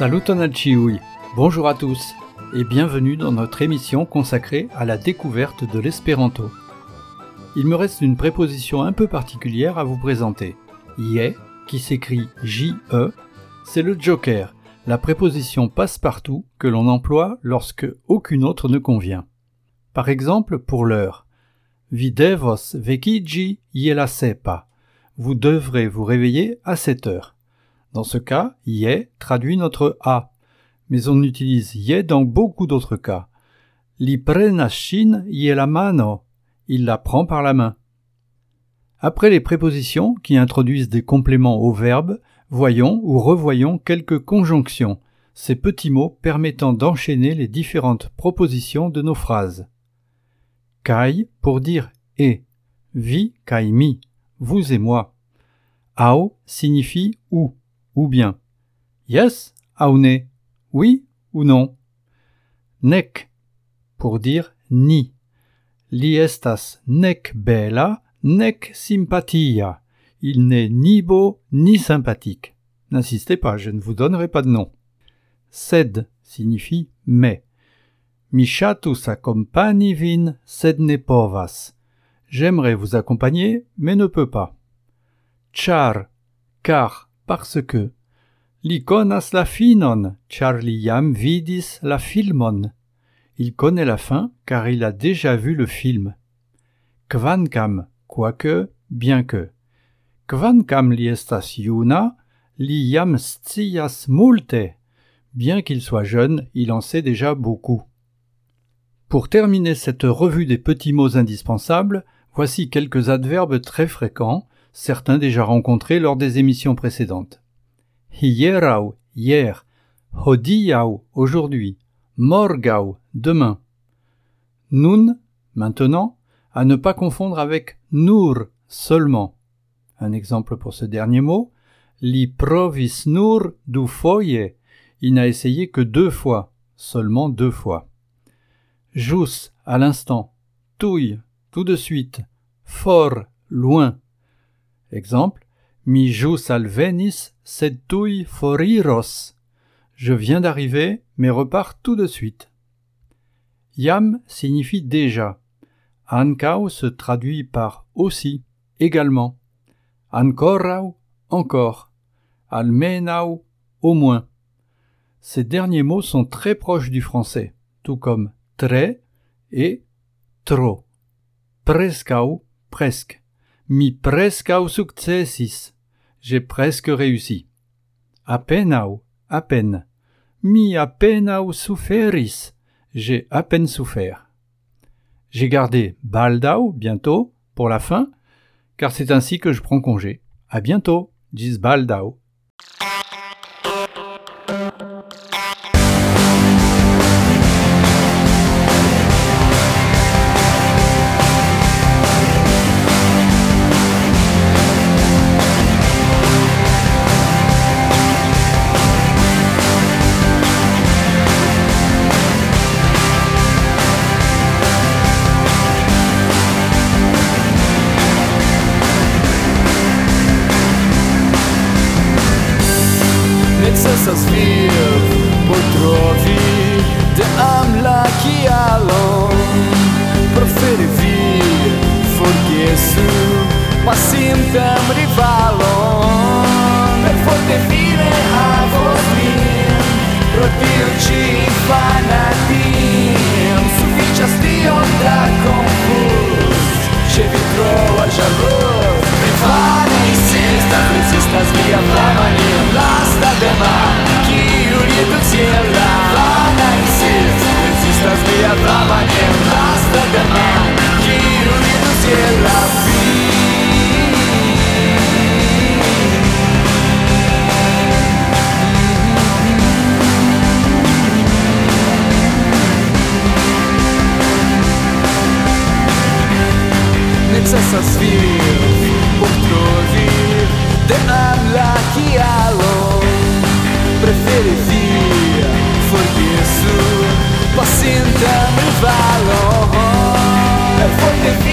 Salutonalchiui, bonjour à tous et bienvenue dans notre émission consacrée à la découverte de l'espéranto. Il me reste une préposition un peu particulière à vous présenter. Ie, qui s'écrit J-E, c'est le joker, la préposition passe-partout que l'on emploie lorsque aucune autre ne convient. Par exemple, pour l'heure, Vi devos vekigi iela sepa. Vous devrez vous réveiller à 7 heures. Dans ce cas, ie traduit notre a, mais on utilise ie dans beaucoup d'autres cas. Li prenashin iela mano. Il la prend par la main. Après les prépositions qui introduisent des compléments au verbe, voyons ou revoyons quelques conjonctions, ces petits mots permettant d'enchaîner les différentes propositions de nos phrases. Kai pour dire et, vi kai mi, vous et moi. Ao signifie ou bien. Yes, aune, oui ou non. Nek pour dire ni. Li estas nek bella, nek simpatia. Il n'est ni beau ni sympathique. N'insistez pas, je ne vous donnerai pas de nom. Sed signifie mais. Mi ŝatus accompani vin, sed ne povas. J'aimerais vous accompagner, mais ne peux pas. Ĉar, car, parce que. Li konas la finon, ĉar li jam vidis la filmon. Il connaît la fin, car il a déjà vu le film. Kvankam, quoique, bien que. Kvankam li estas juna, li jam scias multe. Bien qu'il soit jeune, il en sait déjà beaucoup. Pour terminer cette revue des petits mots indispensables, voici quelques adverbes très fréquents, certains déjà rencontrés lors des émissions précédentes. Hierau, hier, hodiau, aujourd'hui, morgau, demain. Nun, maintenant, à ne pas confondre avec nur, seulement. Un exemple pour ce dernier mot, li provis nur dufoje, il n'a essayé que 2 fois, seulement 2 fois. Jus, à l'instant, tuj, tout de suite, for, loin. Exemple, mi jus alvenis, sed tuj foriros. Je viens d'arriver, mais repars tout de suite. Jam signifie déjà. Ankau se traduit par aussi, également. Ankorau, encore. Almenau, au moins. Ces derniers mots sont très proches du français, tout comme très et trop. Prescau, presque. Mi prescau successis. J'ai presque réussi. Apenau, à peine. Mi apenau suferis. J'ai à peine souffert. J'ai gardé baldau, bientôt, pour la fin, car c'est ainsi que je prends congé. À bientôt, gis baldau. Necesas vir por trovi de la kialon preferi vir forgesu pacintem rivalon per forte fine havos min pro tio ĉi fanatim sufiĉas tiom da konfuz ĉe vi troa ĵaluzo rivale insistas via flama nin lasta demam kiu lietus ciel la flama insistas via flama nin lasta demam kiu lietus ciel la necesas vir por trovi de la kialon preferi vir forgesu pacintem rivalon per forte